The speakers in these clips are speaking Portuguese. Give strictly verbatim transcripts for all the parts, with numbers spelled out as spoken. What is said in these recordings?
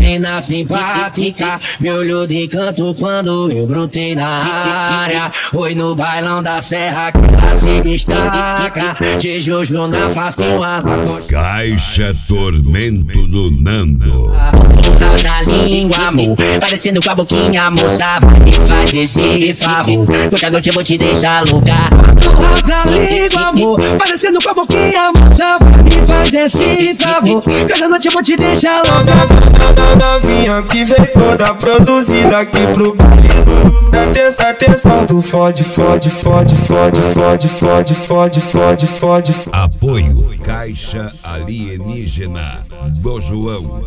Morena simpática, me olhou de canto quando eu brotei na área. Oi no bailão da serra que ela se destaca, de Jojo na face com a coxa. Caixa Tormento do Nando. Na língua, amor, parecendo com a boquinha, moça, me faz esse favor, hoje à noite eu vou te deixar louca. Na língua, amor, parecendo com a boquinha, moça, me faz esse favor, hoje à noite eu vou te deixar louca. Novinha que veio toda produzida aqui pro baile. Atenção, atenção do fode, fode, fode, fode, fode, fode, fode, fode, fode. Apoio Caixa Alienígena do João.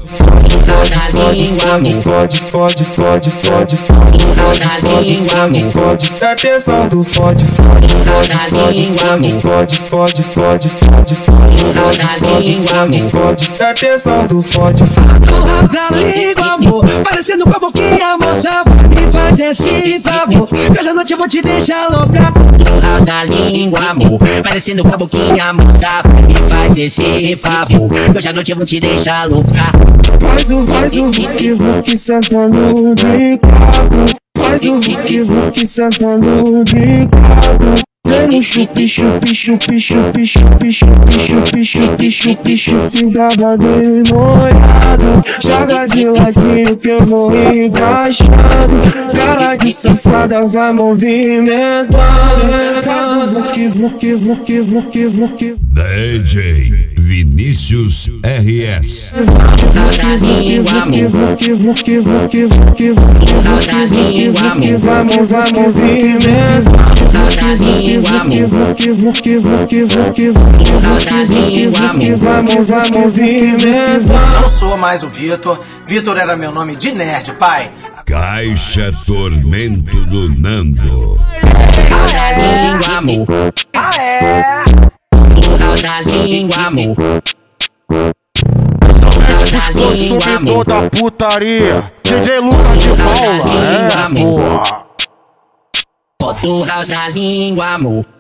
Na língua, amor, Fode, fode, fode, fode, fode, na língua, amor, fode. Atenção do fode, fode, na língua, amor, fode, fode, fode, fode, fode, na língua, amor, fode. Atenção do fode, fode. na língua, amor, parecendo com a boquinha, moça, me faz esse favor, que hoje à noite eu vou te deixar louca. No house da língua, amor, parecendo com a boquinha, moça, me faz esse favor, que hoje à noite eu vou te deixar louca. Faz o, faz o vuki vuki sentando de quatro. Faz o vuki vuki sentando de quatro. Vem no chupi chupi chupi chupi chupi chupi chupi chupi chupi chupi babado molhado. Joga de ladinho que eu vou encaixando. Cara de safada vai movimentando. Faz o vuki vuki vuki vuki vuki. D J Vinícius R S. Na língua, amor, Vuki vuki vuki vuki vuki na língua, amor, vamos, vamos movimentando. na língua, amor, Vuki vuki vuki vuki vuki na língua, amor. vamos, vamos movimentando. Não sou mais o Vitor. Vitor era meu nome de nerd, pai. Caixa Tormento do Nando. Na língua, amor, Ah, é? na língua, amor, O subidor da putaria, D J Lucas de Paula, é, porra. bota o house na língua, amor.